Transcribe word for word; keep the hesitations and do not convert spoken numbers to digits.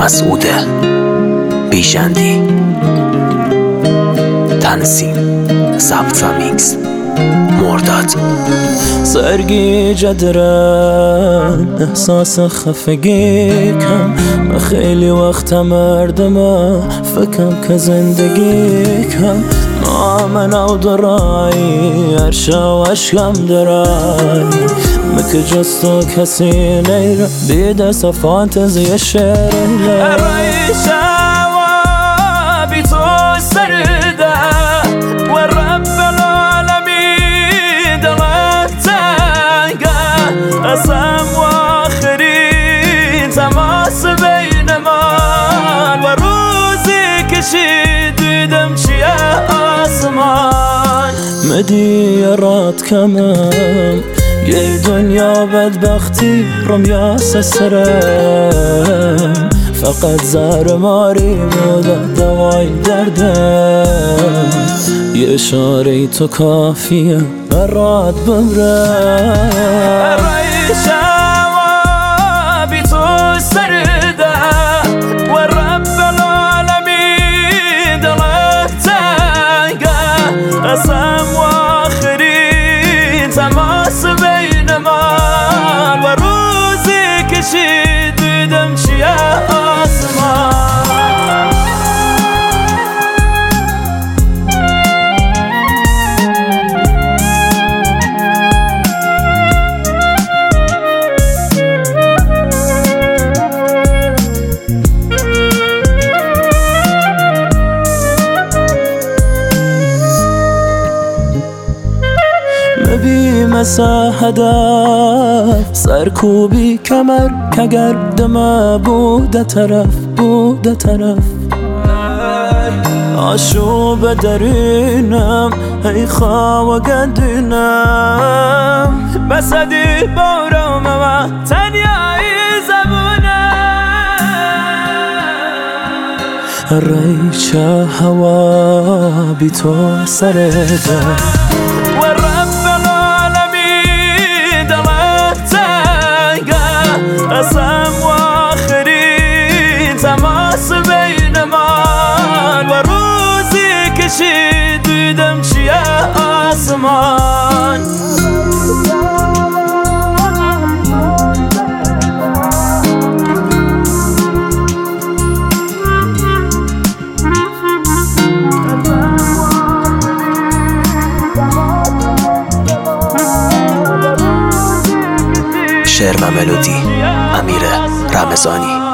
مسعود بیژندی. تنظیم ضبط و میکس مرداد. سرگیجه دارم احساس خفگی کم. من خیلی وقت مردم فکرم که زندگی کم. ما من او درایی هرشا و عشقم درایی مکه جز تو کسی نیره بیده صفات زی شعره رایشه و بی تو سرده و رب العالمین دلت تنگه قسم و آخری تماس بین من و روزی کشید دیدم چیه آسمان. مدیارات کمم یه دنیا بدبختی رم یا سسرم. فقط زهر ماری بود دوای دردم. یه اشاره تو کافیه برات بمرم. رایشه و بی تو سرده و رب العالمین دلت تنگه قسم و آخری تماس بین من و روزی کشید دیدم چیه آسمان. بی مسا هدف سرکوبی کمر که گردم بوده طرف بوده طرف. آشوب درینم ای خواه گدینم بسدی بارم و تنیایی زبونم. ریچه هوا بی تو سرده و رب العالمین دلت تنگه قسم و آخری تماس بین من و روزی کشید دیدم چیه آسمان. شعر و ملودی امیر رمضانی.